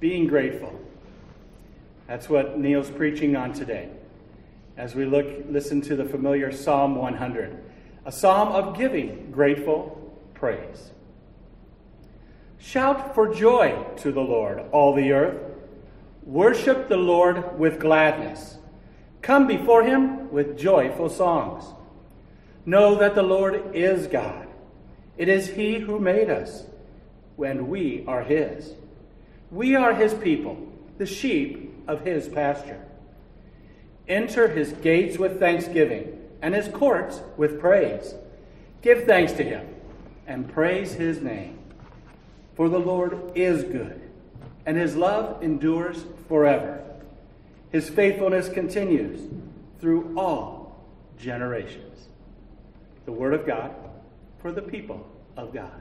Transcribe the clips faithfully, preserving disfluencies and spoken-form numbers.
being grateful. That's what Neil's preaching on today, as we look, listen to the familiar Psalm one hundred, a psalm of giving grateful praise. Shout for joy to the Lord, all the earth. Worship the Lord with gladness. Come before him with joyful songs. Know that the Lord is God. It is he who made us, and we are his. We are his people, the sheep of his pasture. Enter his gates with thanksgiving, and his courts with praise. Give thanks to him, and praise his name. For the Lord is good, and his love endures forever. His faithfulness continues through all generations. The word of God for the people of God.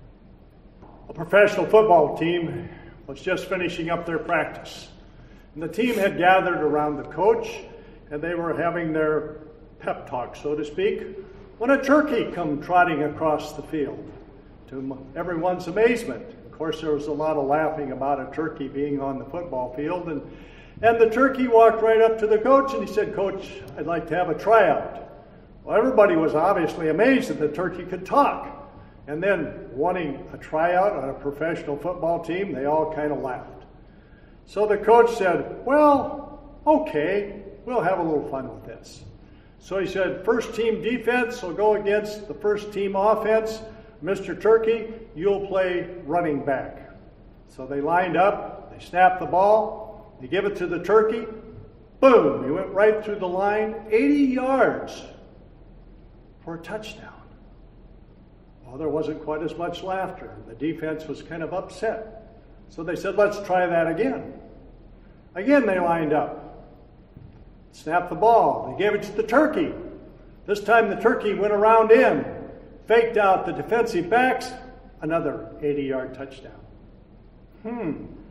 A professional football team was just finishing up their practice. And the team had gathered around the coach, and they were having their pep talk, so to speak, when a turkey come trotting across the field. To everyone's amazement, of course, there was a lot of laughing about a turkey being on the football field, and, and the turkey walked right up to the coach, and he said, "Coach, I'd like to have a tryout." Well, everybody was obviously amazed that the turkey could talk. And then, wanting a tryout on a professional football team, they all kind of laughed. So the coach said, "Well, okay, we'll have a little fun with this." So he said, "First team defense will go against the first team offense. Mister Turkey, you'll play running back." So they lined up, they snapped the ball, they give it to the turkey. Boom, he went right through the line, eighty yards for a touchdown. Well, there wasn't quite as much laughter. The defense was kind of upset. So they said, "Let's try that again." Again, they lined up, snapped the ball. They gave it to the turkey. This time the turkey went around in, faked out the defensive backs, another eighty-yard touchdown. Hmm.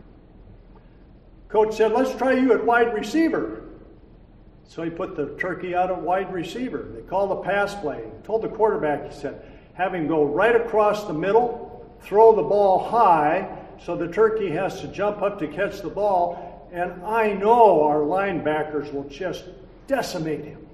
Coach said, "Let's try you at wide receiver." So he put the turkey out at wide receiver. They called the pass play. He told the quarterback, he said, have him go right across the middle, throw the ball high, so the turkey has to jump up to catch the ball, and I know our linebackers will just decimate him.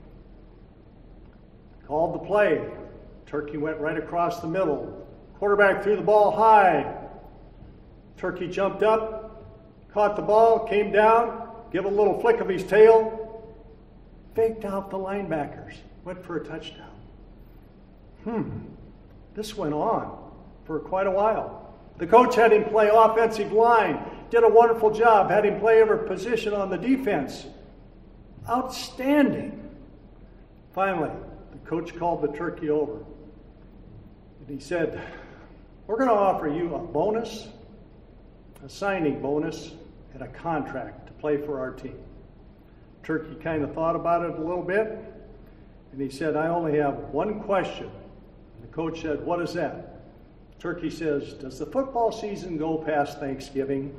Called the play. Turkey went right across the middle. Quarterback threw the ball high. Turkey jumped up, caught the ball, came down, gave a little flick of his tail, faked out the linebackers, went for a touchdown. Hmm. This went on for quite a while. The coach had him play offensive line, did a wonderful job, had him play every position on the defense. Outstanding. Finally, the coach called the turkey over. And he said, "We're going to offer you a bonus, a signing bonus, and a contract to play for our team." Turkey kind of thought about it a little bit, and he said, "I only have one question." And the coach said, "What is that?" Turkey says, "Does the football season go past Thanksgiving?"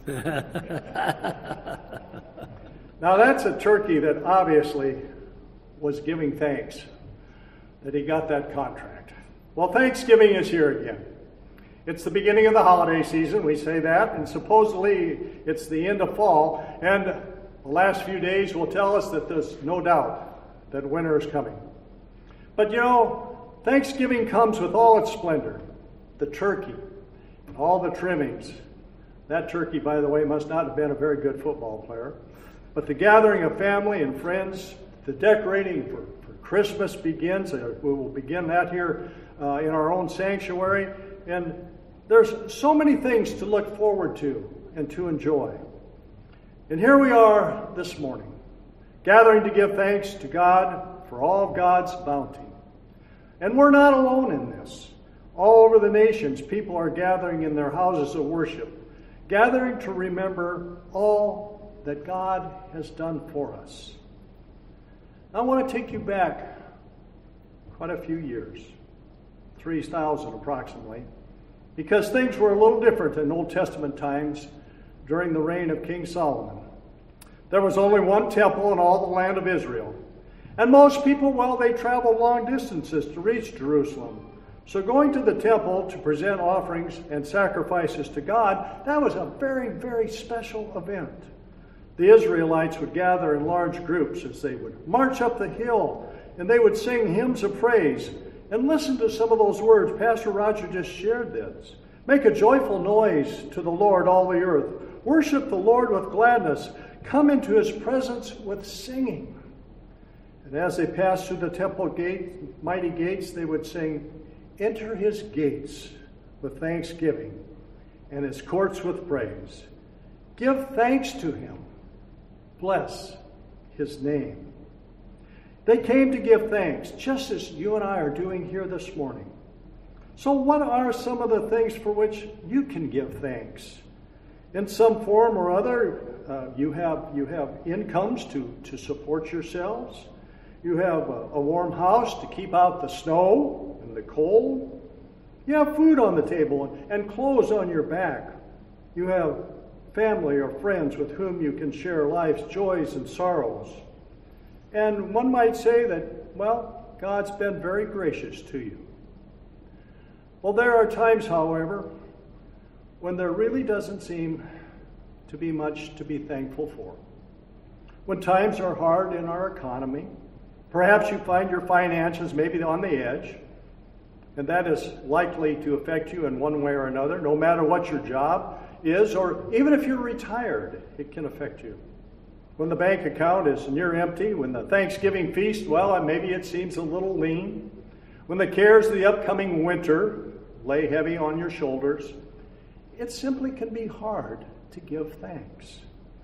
Now that's a turkey that obviously was giving thanks that he got that contract. Well, Thanksgiving is here again. It's the beginning of the holiday season, we say that, and supposedly it's the end of fall, and the last few days will tell us that there's no doubt that winter is coming. But you know, Thanksgiving comes with all its splendor, the turkey, and all the trimmings. That turkey, by the way, must not have been a very good football player. But the gathering of family and friends, the decorating for, for Christmas begins. We will begin that here uh, in our own sanctuary. And there's so many things to look forward to and to enjoy. And here we are this morning, gathering to give thanks to God for all of God's bounty. And we're not alone in this. All over the nations, people are gathering in their houses of worship, gathering to remember all that God has done for us. I want to take you back quite a few years, three thousand approximately, because things were a little different in Old Testament times during the reign of King Solomon. There was only one temple in all the land of Israel. And most people, well, they traveled long distances to reach Jerusalem So going to the temple to present offerings and sacrifices to God, that was a very, very special event. The Israelites would gather in large groups as they would march up the hill, and they would sing hymns of praise. And listen to some of those words. Pastor Roger just shared this. Make a joyful noise to the Lord, all the earth. Worship the Lord with gladness. Come into his presence with singing. And as they passed through the temple gate, mighty gates, they would sing, enter his gates with thanksgiving and his courts with praise. Give thanks to him. Bless his name. They came to give thanks, just as you and I are doing here this morning. So what are some of the things for which you can give thanks? In some form or other, uh, you have you have incomes to, to support yourselves. You have a, a warm house to keep out the snow and the cold. You have food on the table and, and clothes on your back. You have family or friends with whom you can share life's joys and sorrows. And one might say that, well, God's been very gracious to you. Well, there are times, however, when there really doesn't seem to be much to be thankful for. When times are hard in our economy, perhaps you find your finances maybe on the edge, and that is likely to affect you in one way or another, no matter what your job is, or even if you're retired, it can affect you. When the bank account is near empty, when the Thanksgiving feast, well, maybe it seems a little lean. When the cares of the upcoming winter lay heavy on your shoulders, it simply can be hard to give thanks.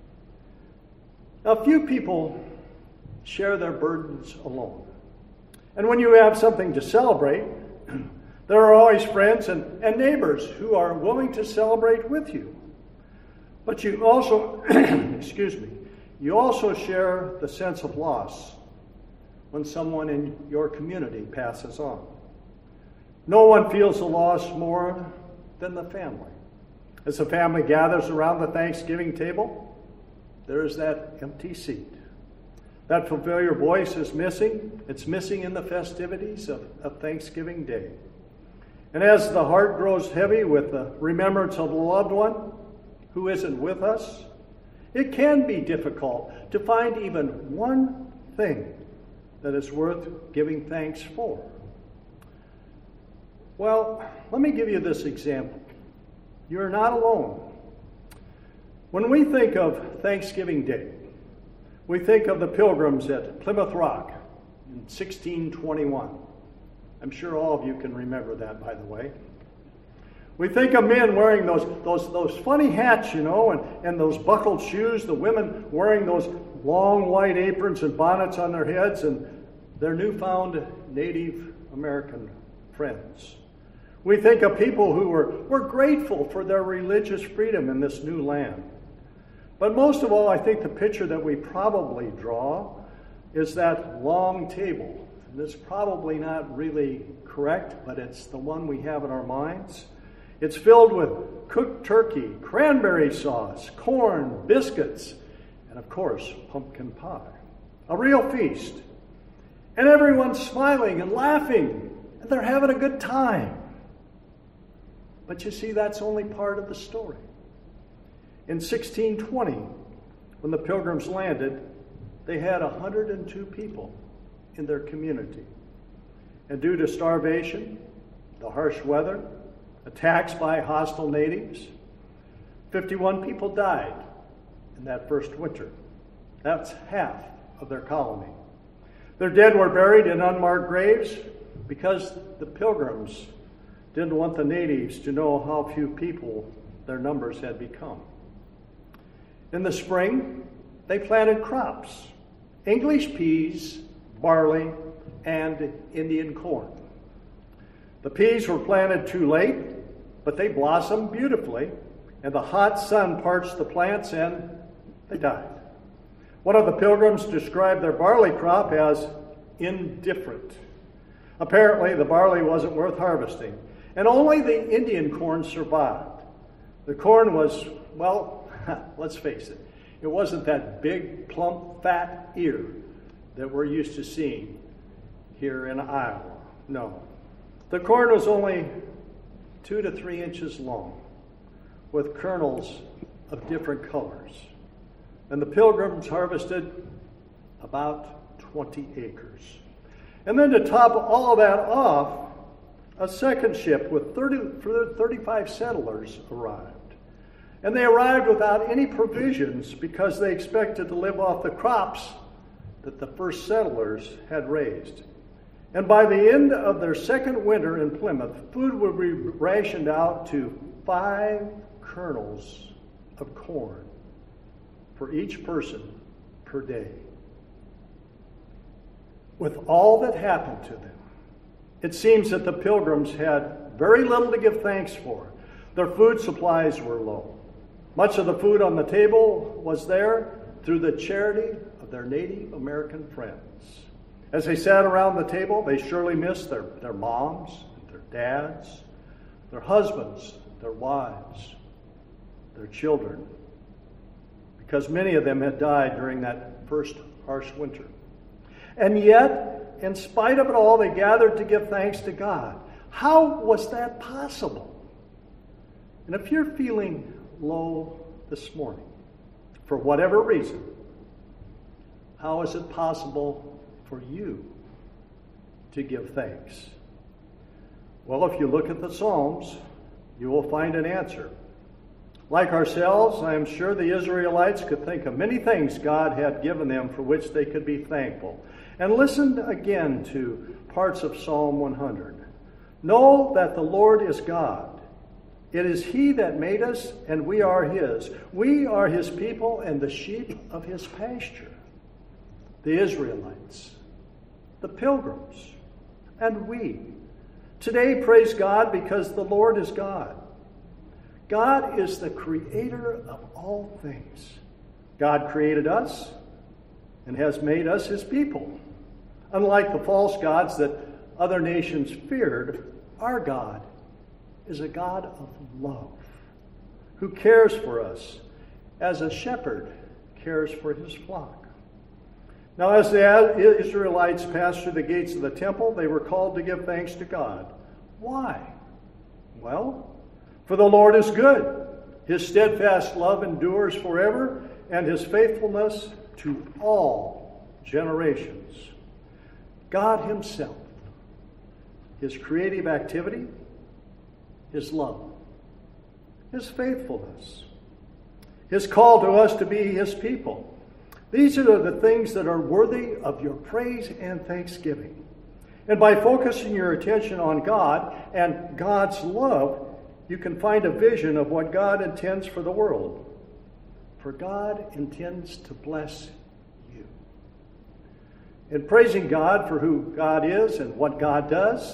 Now, few people share their burdens alone. And when you have something to celebrate, there are always friends and, and neighbors who are willing to celebrate with you. But you also, excuse me, you also share the sense of loss when someone in your community passes on. No one feels the loss more than the family. As the family gathers around the Thanksgiving table, there is that empty seat. That familiar voice is missing. It's missing in the festivities of, of Thanksgiving Day. And as the heart grows heavy with the remembrance of a loved one who isn't with us, it can be difficult to find even one thing that is worth giving thanks for. Well, let me give you this example. You're not alone. When we think of Thanksgiving Day, we think of the Pilgrims at Plymouth Rock in sixteen twenty-one. I'm sure all of you can remember that, by the way. We think of men wearing those, those, those funny hats, you know, and, and those buckled shoes, the women wearing those long white aprons and bonnets on their heads, and their newfound Native American friends. We think of people who were, were grateful for their religious freedom in this new land. But most of all, I think the picture that we probably draw is that long table. And it's probably not really correct, but it's the one we have in our minds. It's filled with cooked turkey, cranberry sauce, corn, biscuits, and of course, pumpkin pie. A real feast. And everyone's smiling and laughing, and they're having a good time. But you see, that's only part of the story. In sixteen twenty, when the Pilgrims landed, they had one hundred two people in their community. And due to starvation, the harsh weather, attacks by hostile natives, fifty-one people died in that first winter. That's half of their colony. Their dead were buried in unmarked graves because the Pilgrims didn't want the natives to know how few people their numbers had become. In the spring, they planted crops, English peas, barley, and Indian corn. The peas were planted too late, but they blossomed beautifully, and the hot sun parched the plants and they died. One of the Pilgrims described their barley crop as indifferent. Apparently, the barley wasn't worth harvesting, and only the Indian corn survived. The corn was, well, let's face it, it wasn't that big, plump, fat ear that we're used to seeing here in Iowa. No. The corn was only two to three inches long, with kernels of different colors. And the pilgrims harvested about twenty acres. And then to top all of that off, a second ship with thirty, thirty-five settlers arrived. And they arrived without any provisions because they expected to live off the crops that the first settlers had raised. And by the end of their second winter in Plymouth, food would be rationed out to five kernels of corn for each person per day. With all that happened to them, it seems that the pilgrims had very little to give thanks for. Their food supplies were low. Much of the food on the table was there through the charity of their Native American friends. As they sat around the table, they surely missed their, their moms, their dads, their husbands, their wives, their children, because many of them had died during that first harsh winter. And yet, in spite of it all, they gathered to give thanks to God. How was that possible? And if you're feeling low this morning, for whatever reason, how is it possible for you to give thanks? Well, if you look at the Psalms, you will find an answer. Like ourselves, I am sure the Israelites could think of many things God had given them for which they could be thankful. And listen again to parts of Psalm one hundred. Know that the Lord is God. It is He that made us, and we are His. We are His people and the sheep of His pasture. The Israelites, the pilgrims, and we. Today, praise God because the Lord is God. God is the creator of all things. God created us and has made us His people. Unlike the false gods that other nations feared, our God is a God of love who cares for us as a shepherd cares for his flock. Now, as the Israelites passed through the gates of the temple, they were called to give thanks to God. Why? Well, for the Lord is good. His steadfast love endures forever, and His faithfulness to all generations. God Himself, His creative activity, His love, His faithfulness, His call to us to be His people. These are the things that are worthy of your praise and thanksgiving. And by focusing your attention on God and God's love, you can find a vision of what God intends for the world. For God intends to bless you. In praising God for who God is and what God does,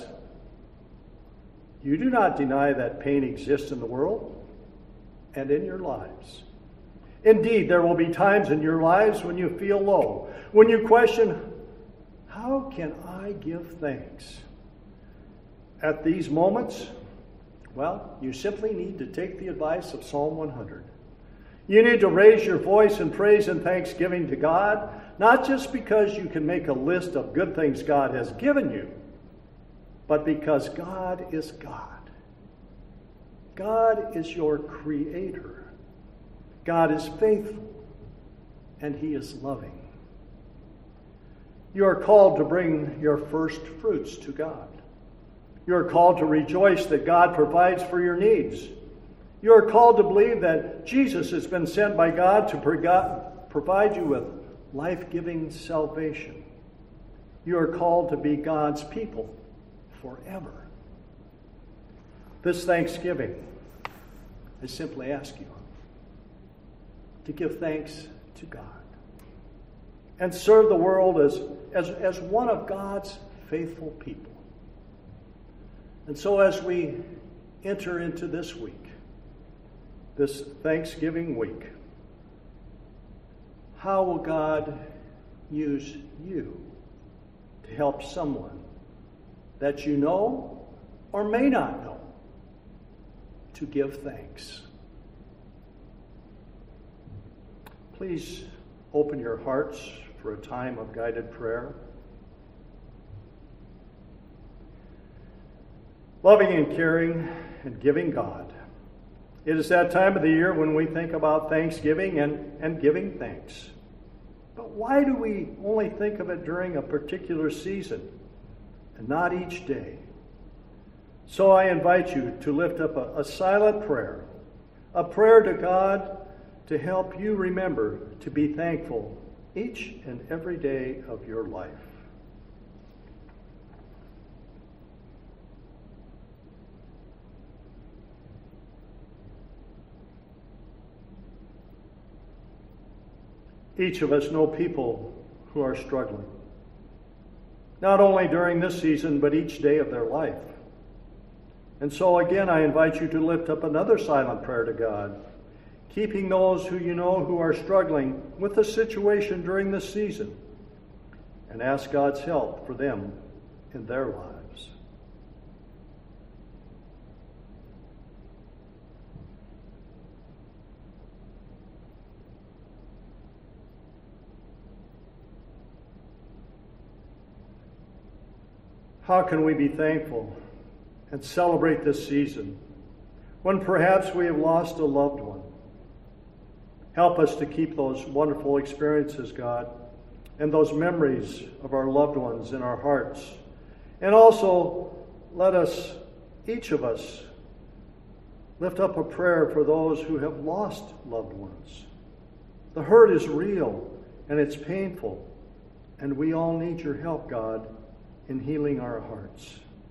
you do not deny that pain exists in the world and in your lives. Indeed, there will be times in your lives when you feel low, when you question, how can I give thanks? At these moments, well, you simply need to take the advice of Psalm one hundred. You need to raise your voice in praise and thanksgiving to God, not just because you can make a list of good things God has given you, but because God is God. God is your creator. God is faithful, and He is loving. You are called to bring your first fruits to God. You are called to rejoice that God provides for your needs. You are called to believe that Jesus has been sent by God to provide you with life-giving salvation. You are called to be God's people forever. This Thanksgiving, I simply ask you to give thanks to God and serve the world as, as, as one of God's faithful people. And so as we enter into this week, this Thanksgiving week, how will God use you to help someone that you know or may not know to give thanks? Please open your hearts for a time of guided prayer. Loving and caring and giving God. It is that time of the year when we think about Thanksgiving and, and giving thanks. But why do we only think of it during a particular season and not each day? So I invite you to lift up a, a silent prayer, a prayer to God to help you remember to be thankful each and every day of your life. Each of us know people who are struggling, not only during this season, but each day of their life. And so again, I invite you to lift up another silent prayer to God, keeping those who you know who are struggling with the situation during this season, and ask God's help for them in their lives. How can we be thankful and celebrate this season when perhaps we have lost a loved one? Help us to keep those wonderful experiences, God, and those memories of our loved ones in our hearts. And also, let us, each of us, lift up a prayer for those who have lost loved ones. The hurt is real and it's painful, and we all need your help, God, in healing our hearts.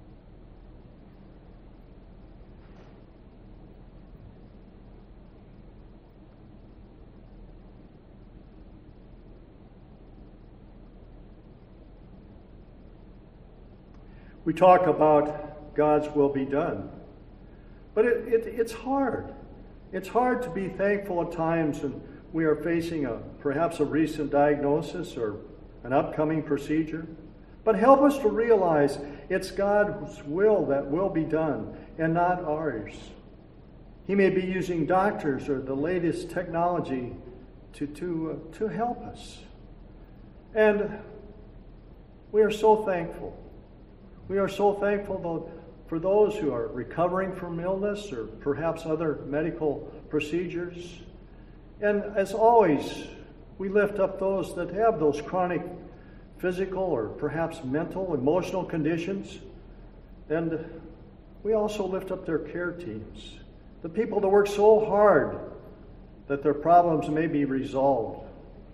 We talk about God's will be done, but it, it, it's hard. It's hard to be thankful at times when we are facing a perhaps a recent diagnosis or an upcoming procedure. But help us to realize it's God's will that will be done and not ours. He may be using doctors or the latest technology to, to, uh, to help us. And we are so thankful. We are so thankful though, for those who are recovering from illness or perhaps other medical procedures. And as always, we lift up those that have those chronic physical or perhaps mental, emotional conditions. And we also lift up their care teams, the people that work so hard that their problems may be resolved.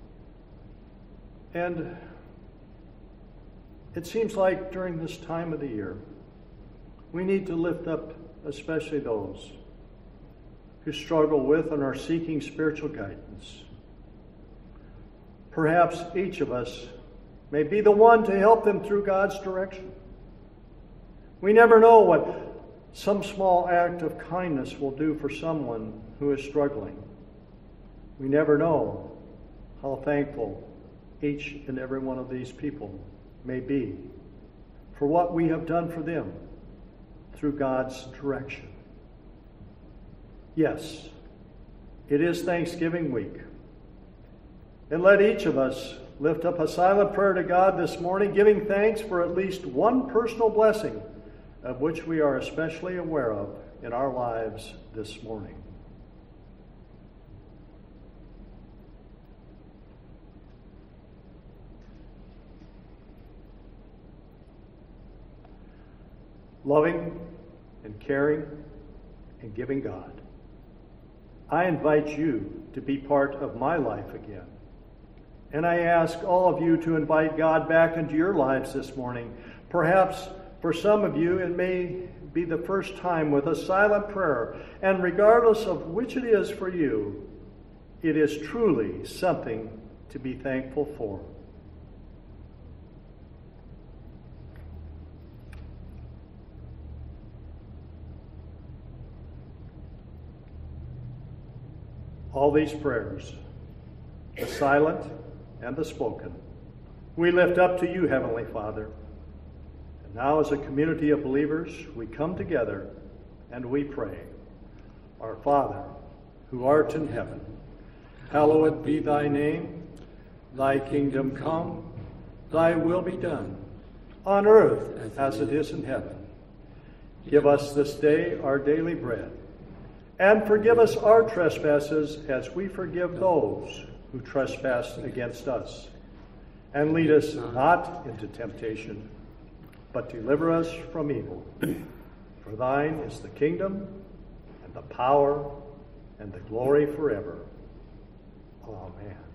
And it seems like during this time of the year, we need to lift up especially those who struggle with and are seeking spiritual guidance. Perhaps each of us may be the one to help them through God's direction. We never know what some small act of kindness will do for someone who is struggling. We never know how thankful each and every one of these people may be for what we have done for them through God's direction. Yes, it is Thanksgiving week. And let each of us lift up a silent prayer to God this morning, giving thanks for at least one personal blessing of which we are especially aware of in our lives this morning. Loving and caring and giving God, I invite you to be part of my life again. And I ask all of you to invite God back into your lives this morning. Perhaps for some of you, it may be the first time with a silent prayer. And regardless of which it is for you, it is truly something to be thankful for. All these prayers, the silent and the spoken, we lift up to you, Heavenly Father. And now as a community of believers, we come together and we pray. Our Father, who art in heaven, hallowed be thy name. Thy kingdom come, thy will be done, on earth as it is in heaven. Give us this day our daily bread, and forgive us our trespasses as we forgive those who trespass against us. And lead us not into temptation, but deliver us from evil. For thine is the kingdom, and the power, and the glory forever. Amen.